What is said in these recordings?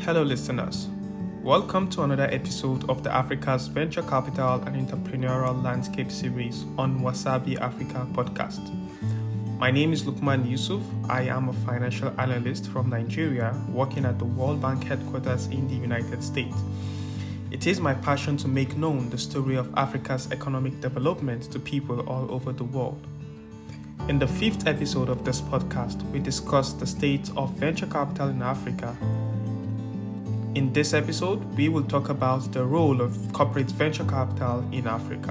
Hello, listeners. Welcome to another episode of the Africa's Venture Capital and Entrepreneurial Landscape series on Wasabi Africa podcast. My name is Lukman Yusuf. I am a financial analyst from Nigeria working at the World Bank headquarters in the United States. It is my passion to make known the story of Africa's economic development to people all over the world. In the fifth episode of this podcast, we discuss the state of venture capital in Africa. In this episode, we will talk about the role of corporate venture capital in Africa.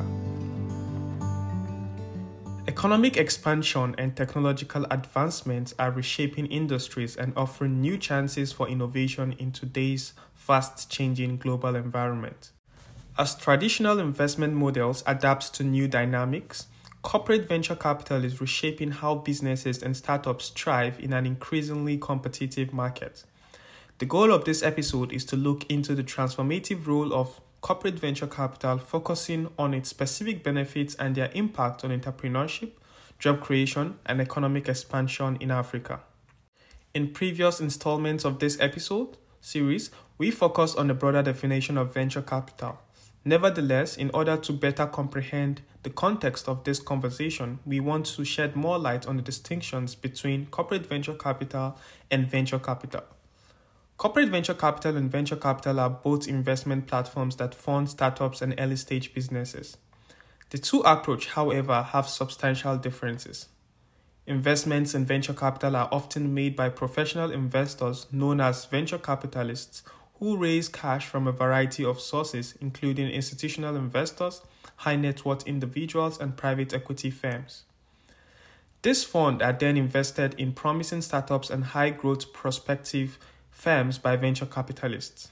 Economic expansion and technological advancements are reshaping industries and offering new chances for innovation in today's fast-changing global environment. As traditional investment models adapt to new dynamics, corporate venture capital is reshaping how businesses and startups thrive in an increasingly competitive market. The goal of this episode is to look into the transformative role of corporate venture capital, focusing on its specific benefits and their impact on entrepreneurship, job creation, and economic expansion in Africa. In previous installments of this episode series, we focused on the broader definition of venture capital. Nevertheless, in order to better comprehend the context of this conversation, we want to shed more light on the distinctions between corporate venture capital and venture capital. Corporate venture capital and venture capital are both investment platforms that fund startups and early-stage businesses. The two approaches, however, have substantial differences. Investments in venture capital are often made by professional investors known as venture capitalists who raise cash from a variety of sources, including institutional investors, high-net-worth individuals, and private equity firms. These funds are then invested in promising startups and high-growth prospective firms by venture capitalists.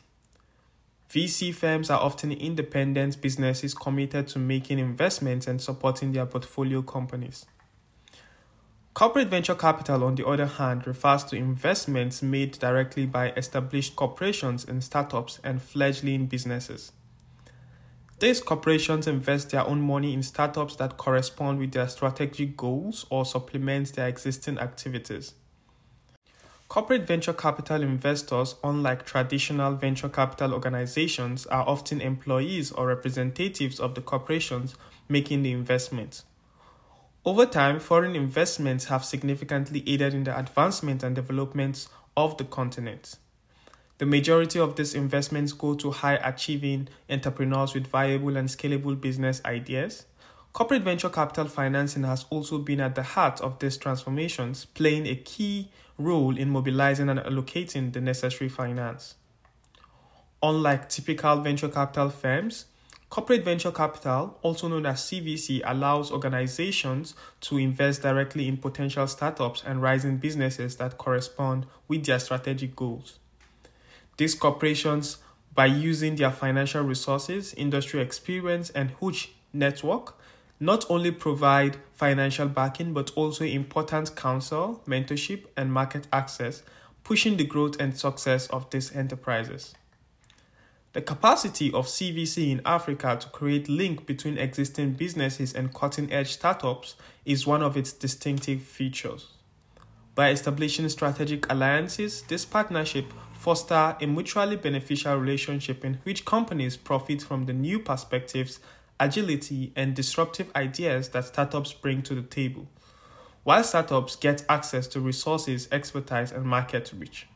VC firms are often independent businesses committed to making investments and supporting their portfolio companies. Corporate venture capital, on the other hand, refers to investments made directly by established corporations in startups and fledgling businesses. These corporations invest their own money in startups that correspond with their strategic goals or supplement their existing activities. Corporate venture capital investors, unlike traditional venture capital organizations, are often employees or representatives of the corporations making the investment. Over time, foreign investments have significantly aided in the advancement and development of the continent. The majority of these investments go to high-achieving entrepreneurs with viable and scalable business ideas. Corporate venture capital financing has also been at the heart of these transformations, playing a key role in mobilizing and allocating the necessary finance. Unlike typical venture capital firms, corporate venture capital, also known as CVC, allows organizations to invest directly in potential startups and rising businesses that correspond with their strategic goals. These corporations, by using their financial resources, industry experience, and huge network, not only provide financial backing but also important counsel, mentorship, and market access, pushing the growth and success of these enterprises. The capacity of CVC in Africa to create link between existing businesses and cutting-edge startups is one of its distinctive features. By establishing strategic alliances, this partnership fosters a mutually beneficial relationship in which companies profit from the new perspectives, agility, and disruptive ideas that startups bring to the table, while startups get access to resources, expertise, and market reach.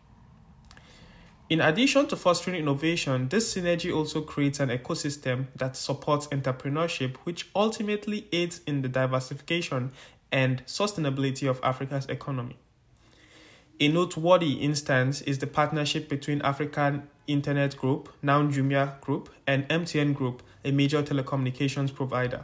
In addition to fostering innovation, this synergy also creates an ecosystem that supports entrepreneurship, which ultimately aids in the diversification and sustainability of Africa's economy. A noteworthy instance is the partnership between African Internet Group, now Jumia Group, and MTN Group, a major telecommunications provider.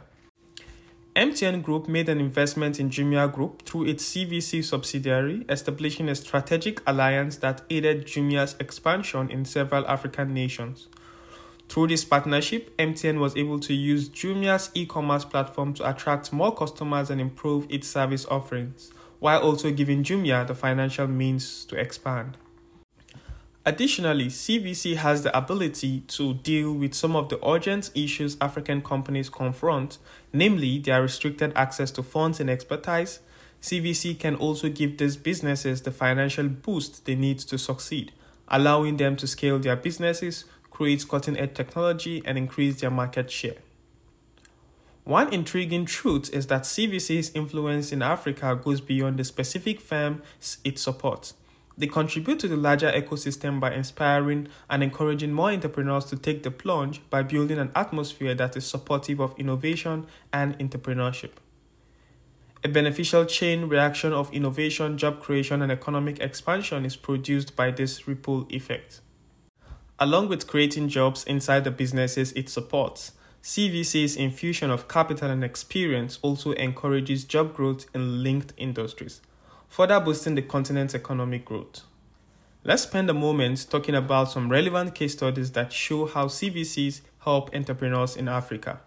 MTN Group made an investment in Jumia Group through its CVC subsidiary, establishing a strategic alliance that aided Jumia's expansion in several African nations. Through this partnership, MTN was able to use Jumia's e-commerce platform to attract more customers and improve its service offerings, while also giving Jumia the financial means to expand. Additionally, CVC has the ability to deal with some of the urgent issues African companies confront, namely their restricted access to funds and expertise. CVC can also give these businesses the financial boost they need to succeed, allowing them to scale their businesses, create cutting-edge technology, and increase their market share. One intriguing truth is that CVC's influence in Africa goes beyond the specific firms it supports. They contribute to the larger ecosystem by inspiring and encouraging more entrepreneurs to take the plunge by building an atmosphere that is supportive of innovation and entrepreneurship. A beneficial chain reaction of innovation, job creation, and economic expansion is produced by this ripple effect. Along with creating jobs inside the businesses it supports, CVC's infusion of capital and experience also encourages job growth in linked industries, further boosting the continent's economic growth. Let's spend a moment talking about some relevant case studies that show how CVCs help entrepreneurs in Africa.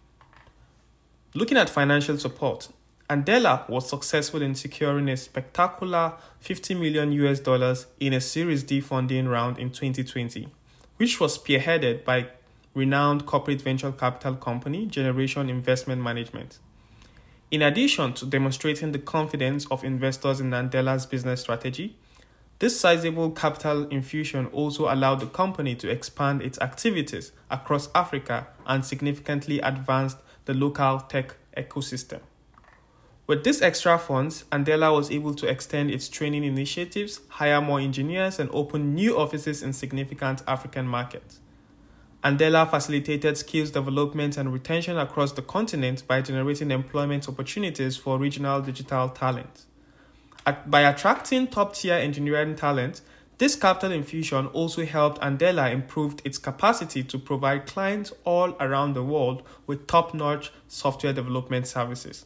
Looking at financial support, Andela was successful in securing a spectacular $50 million in a Series D funding round in 2020, which was spearheaded by renowned corporate venture capital company Generation Investment Management. In addition to demonstrating the confidence of investors in Andela's business strategy, this sizable capital infusion also allowed the company to expand its activities across Africa and significantly advanced the local tech ecosystem. With these extra funds, Andela was able to extend its training initiatives, hire more engineers, and open new offices in significant African markets. Andela facilitated skills development and retention across the continent by generating employment opportunities for regional digital talent. By attracting top-tier engineering talent, this capital infusion also helped Andela improve its capacity to provide clients all around the world with top-notch software development services.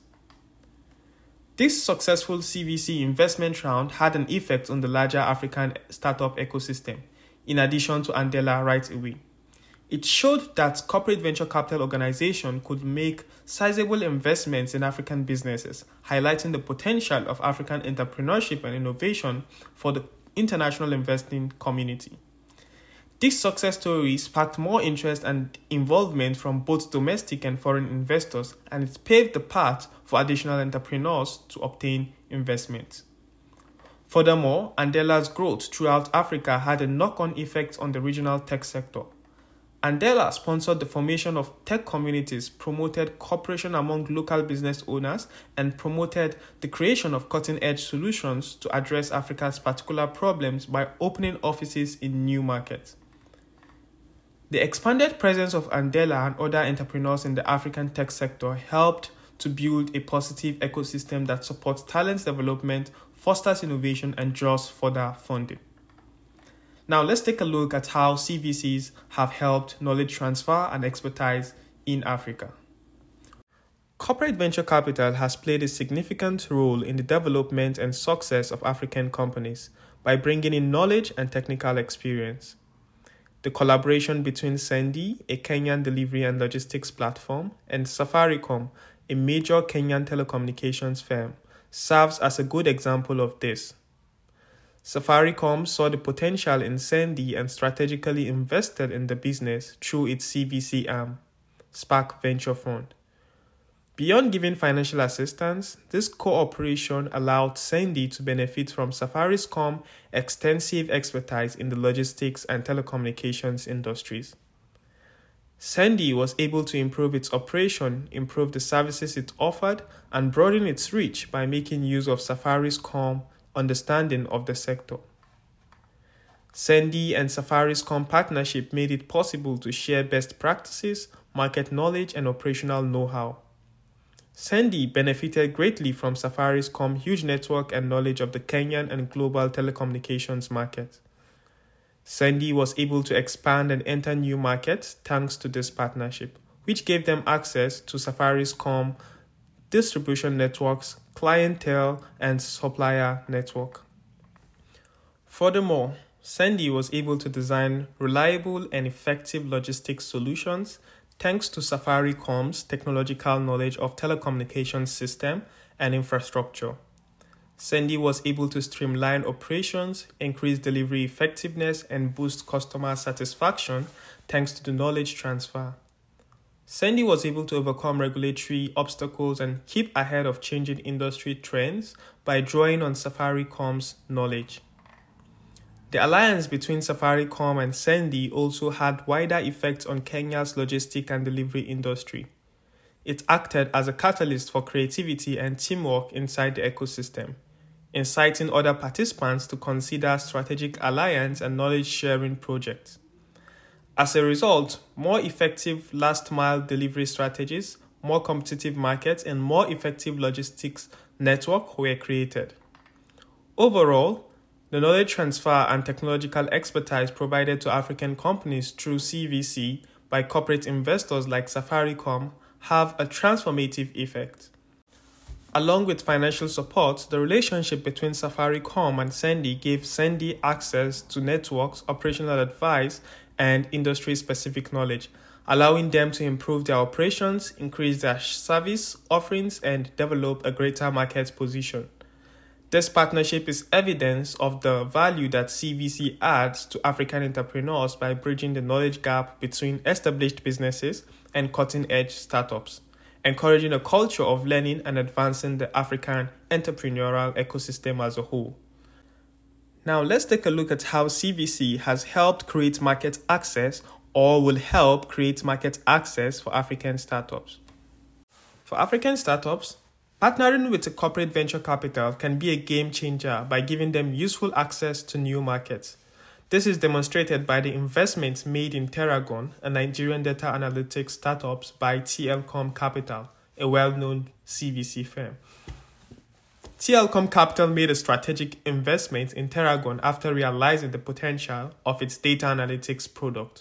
This successful CVC investment round had an effect on the larger African startup ecosystem, in addition to Andela right away. It showed that corporate venture capital organizations could make sizable investments in African businesses, highlighting the potential of African entrepreneurship and innovation for the international investing community. This success story sparked more interest and involvement from both domestic and foreign investors, and it paved the path for additional entrepreneurs to obtain investment. Furthermore, Andela's growth throughout Africa had a knock-on effect on the regional tech sector. Andela sponsored the formation of tech communities, promoted cooperation among local business owners, and promoted the creation of cutting-edge solutions to address Africa's particular problems by opening offices in new markets. The expanded presence of Andela and other entrepreneurs in the African tech sector helped to build a positive ecosystem that supports talent development, fosters innovation, and draws further funding. Now let's take a look at how CVCs have helped knowledge transfer and expertise in Africa. Corporate venture capital has played a significant role in the development and success of African companies by bringing in knowledge and technical experience. The collaboration between Sendi, a Kenyan delivery and logistics platform, and Safaricom, a major Kenyan telecommunications firm, serves as a good example of this. Safaricom saw the potential in Sendi and strategically invested in the business through its CVC arm, Spark Venture Fund. Beyond giving financial assistance, this cooperation allowed Sendi to benefit from Safaricom's extensive expertise in the logistics and telecommunications industries. Sendi was able to improve its operation, improve the services it offered, and broaden its reach by making use of Safaricom's understanding of the sector. Sendi and Safaricom partnership made it possible to share best practices, market knowledge, and operational know-how. Sendi benefited greatly from Safaricom's huge network and knowledge of the Kenyan and global telecommunications market. Sendi was able to expand and enter new markets thanks to this partnership, which gave them access to Safaricom distribution networks, clientele, and supplier network. Furthermore, Sendi was able to design reliable and effective logistics solutions thanks to Safaricom's technological knowledge of telecommunications system and infrastructure. Sendi was able to streamline operations, increase delivery effectiveness, and boost customer satisfaction thanks to the knowledge transfer. Sendi was able to overcome regulatory obstacles and keep ahead of changing industry trends by drawing on Safaricom's knowledge. The alliance between Safaricom and Sendi also had wider effects on Kenya's logistic and delivery industry. It acted as a catalyst for creativity and teamwork inside the ecosystem, inciting other participants to consider strategic alliance and knowledge-sharing projects. As a result, more effective last-mile delivery strategies, more competitive markets, and more effective logistics network were created. Overall, the knowledge transfer and technological expertise provided to African companies through CVC by corporate investors like Safaricom have a transformative effect. Along with financial support, the relationship between Safaricom and Sendi gave Sendi access to networks, operational advice, and industry-specific knowledge, allowing them to improve their operations, increase their service offerings, and develop a greater market position. This partnership is evidence of the value that CVC adds to African entrepreneurs by bridging the knowledge gap between established businesses and cutting-edge startups, encouraging a culture of learning and advancing the African entrepreneurial ecosystem as a whole. Now let's take a look at how CVC has helped create market access or will help create market access for African startups. For African startups, partnering with a corporate venture capital can be a game changer by giving them useful access to new markets. This is demonstrated by the investments made in Terragon, a Nigerian data analytics startup by TLCom Capital, a well-known CVC firm. TLCom Capital made a strategic investment in Terragon after realizing the potential of its data analytics product.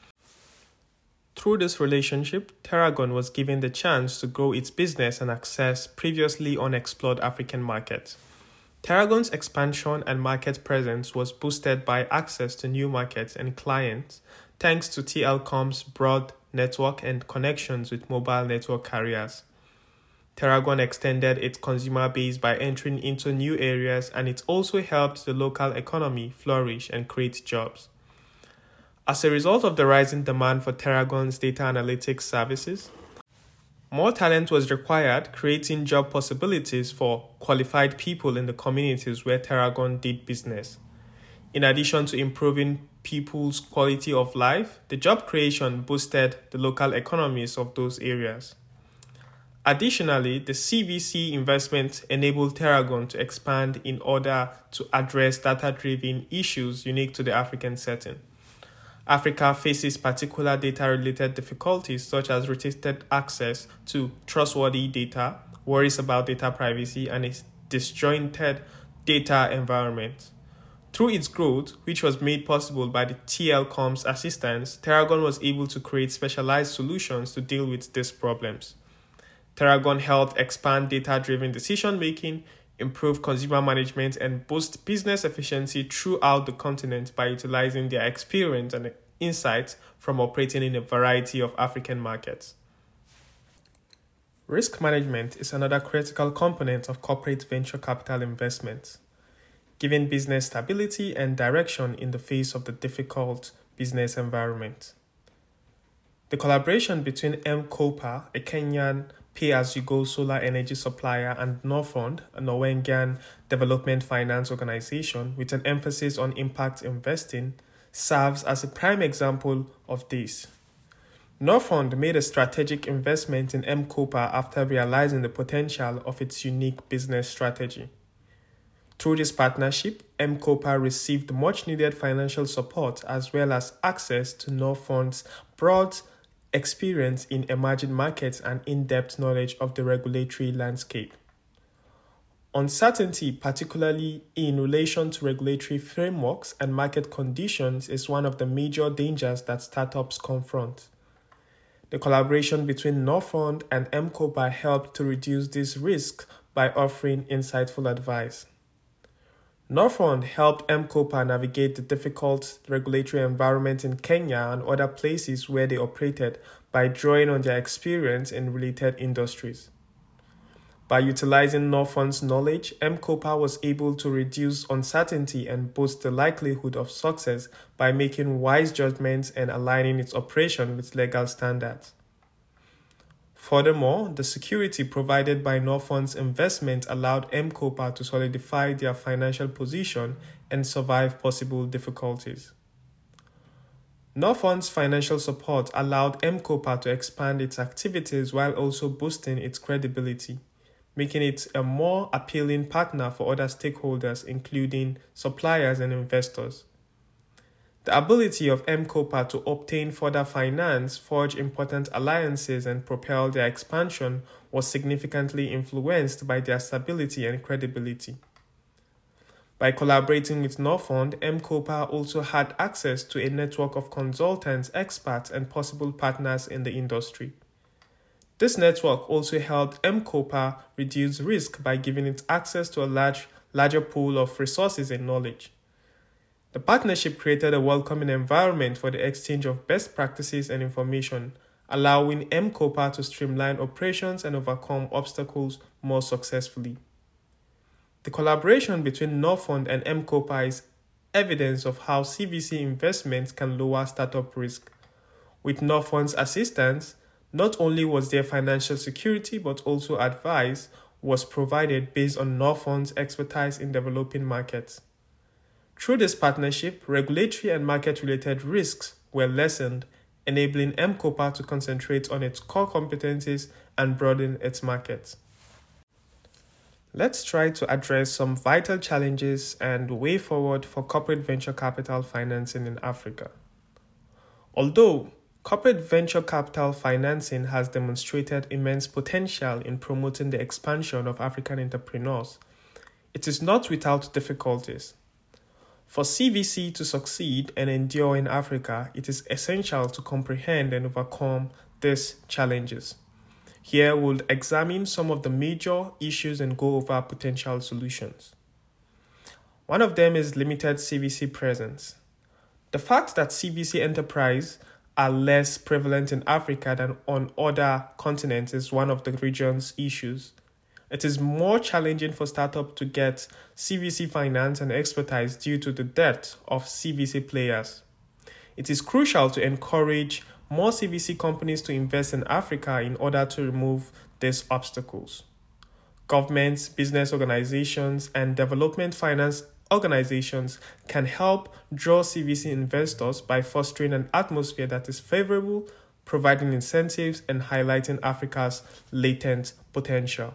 Through this relationship, Terragon was given the chance to grow its business and access previously unexplored African markets. Terragon's expansion and market presence was boosted by access to new markets and clients thanks to TLCom's broad network and connections with mobile network carriers. Terragon extended its consumer base by entering into new areas, and it also helped the local economy flourish and create jobs. As a result of the rising demand for Terragon's data analytics services, more talent was required, creating job possibilities for qualified people in the communities where Terragon did business. In addition to improving people's quality of life, the job creation boosted the local economies of those areas. Additionally, the CVC investment enabled Terragon to expand in order to address data-driven issues unique to the African setting. Africa faces particular data-related difficulties such as restricted access to trustworthy data, worries about data privacy, and a disjointed data environment. Through its growth, which was made possible by the TLCom's assistance, Terragon was able to create specialized solutions to deal with these problems. Terragon helped expand data-driven decision-making, improve consumer management, and boost business efficiency throughout the continent by utilizing their experience and insights from operating in a variety of African markets. Risk management is another critical component of corporate venture capital investments, giving business stability and direction in the face of the difficult business environment. The collaboration between M-Kopa, a Kenyan pay-as-you-go solar energy supplier, and Norfund, a Norwegian development finance organization with an emphasis on impact investing, serves as a prime example of this. Norfund made a strategic investment in M-Kopa after realizing the potential of its unique business strategy. Through this partnership, M-Kopa received much-needed financial support as well as access to Norfund's broad experience in emerging markets and in-depth knowledge of the regulatory landscape. Uncertainty, particularly in relation to regulatory frameworks and market conditions, is one of the major dangers that startups confront. The collaboration between Norfund and M-Kopa helped to reduce this risk by offering insightful advice. Norfund helped M-Kopa navigate the difficult regulatory environment in Kenya and other places where they operated by drawing on their experience in related industries. By utilizing Norfund's knowledge, M-Kopa was able to reduce uncertainty and boost the likelihood of success by making wise judgments and aligning its operation with legal standards. Furthermore, the security provided by Norfund's investment allowed M-Kopa to solidify their financial position and survive possible difficulties. Norfund's financial support allowed M-KOPA to expand its activities while also boosting its credibility, making it a more appealing partner for other stakeholders, including suppliers and investors. The ability of M-KOPA to obtain further finance, forge important alliances, and propel their expansion was significantly influenced by their stability and credibility. By collaborating with Norfund, M-KOPA also had access to a network of consultants, experts, and possible partners in the industry. This network also helped M-KOPA reduce risk by giving it access to a larger pool of resources and knowledge. The partnership created a welcoming environment for the exchange of best practices and information, allowing M-KOPA to streamline operations and overcome obstacles more successfully. The collaboration between Norfund and M-KOPA is evidence of how CVC investments can lower startup risk. With Norfund's assistance, not only was there financial security but also advice was provided based on Norfund's expertise in developing markets. Through this partnership, regulatory and market-related risks were lessened, enabling M-KOPA to concentrate on its core competencies and broaden its markets. Let's try to address some vital challenges and way forward for corporate venture capital financing in Africa. Although corporate venture capital financing has demonstrated immense potential in promoting the expansion of African entrepreneurs, it is not without difficulties. For CVC to succeed and endure in Africa, it is essential to comprehend and overcome these challenges. Here we'll examine some of the major issues and go over potential solutions. One of them is limited CVC presence. The fact that CVC enterprises are less prevalent in Africa than on other continents is one of the region's issues. It is more challenging for startups to get CVC finance and expertise due to the dearth of CVC players. It is crucial to encourage more CVC companies to invest in Africa in order to remove these obstacles. Governments, business organizations, and development finance organizations can help draw CVC investors by fostering an atmosphere that is favorable, providing incentives, and highlighting Africa's latent potential.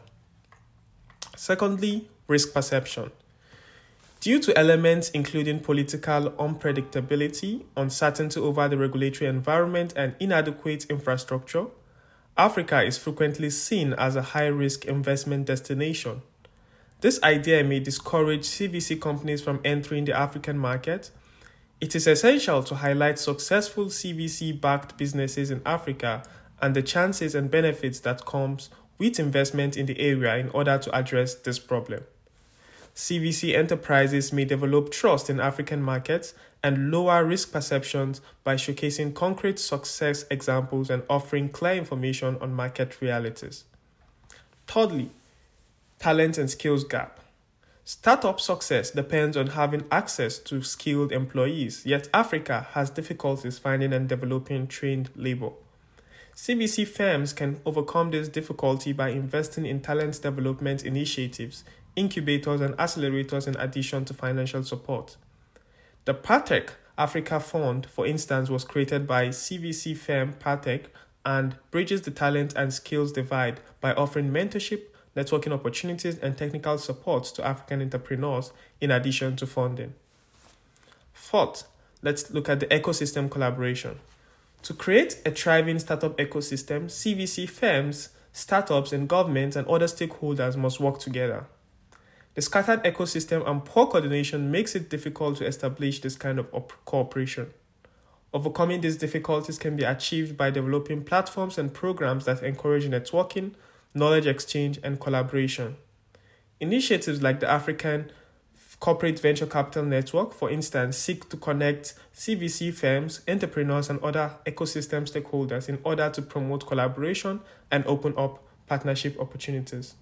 Secondly, risk perception. Due to elements including political unpredictability, uncertainty over the regulatory environment, and inadequate infrastructure, Africa is frequently seen as a high-risk investment destination. This idea may discourage CVC companies from entering the African market. It is essential to highlight successful CVC-backed businesses in Africa and the chances and benefits that comes with investment in the area in order to address this problem. CVC enterprises may develop trust in African markets and lower risk perceptions by showcasing concrete success examples and offering clear information on market realities. Thirdly, talent and skills gap. Startup success depends on having access to skilled employees, yet Africa has difficulties finding and developing trained labor. CVC firms can overcome this difficulty by investing in talent development initiatives, incubators, and accelerators in addition to financial support. The Partech Africa Fund, for instance, was created by CVC firm Partech and bridges the talent and skills divide by offering mentorship, networking opportunities, and technical support to African entrepreneurs in addition to funding. Fourth, let's look at the ecosystem collaboration. To create a thriving startup ecosystem, CVC firms, startups, and governments and other stakeholders must work together. The scattered ecosystem and poor coordination makes it difficult to establish this kind of cooperation. Overcoming these difficulties can be achieved by developing platforms and programs that encourage networking, knowledge exchange, and collaboration. Initiatives like the African Corporate Venture Capital Network, for instance, seek to connect CVC firms, entrepreneurs, and other ecosystem stakeholders in order to promote collaboration and open up partnership opportunities.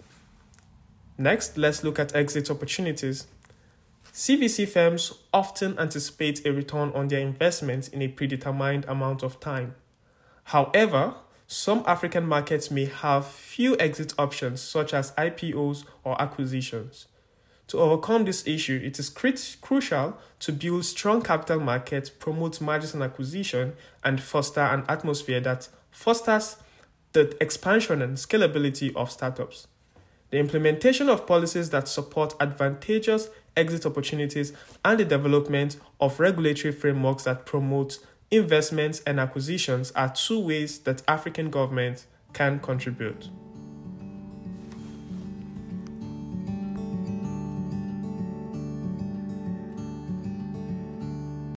Next, let's look at exit opportunities. CVC firms often anticipate a return on their investments in a predetermined amount of time. However, some African markets may have few exit options such as IPOs or acquisitions. To overcome this issue, it is crucial to build strong capital markets, promote mergers and acquisition, and foster an atmosphere that fosters the expansion and scalability of startups. The implementation of policies that support advantageous exit opportunities and the development of regulatory frameworks that promote investments and acquisitions are two ways that African governments can contribute.